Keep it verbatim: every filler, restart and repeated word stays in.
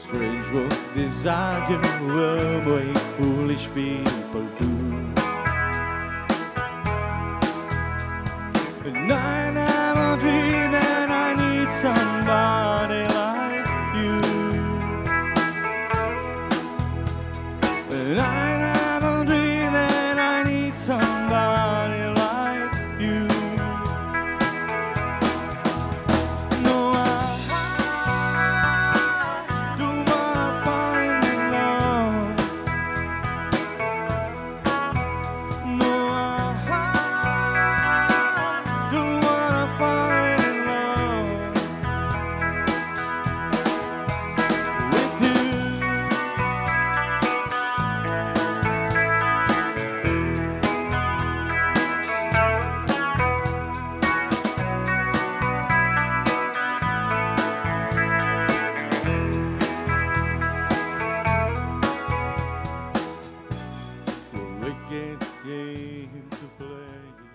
strange what desire will make foolish people do. And I never dreamed that I need somebody like you. And I never dreamed that I need somebody like you. No, I don't wanna fall in love. No, I don't wanna fall in love with you. Wicked game to play.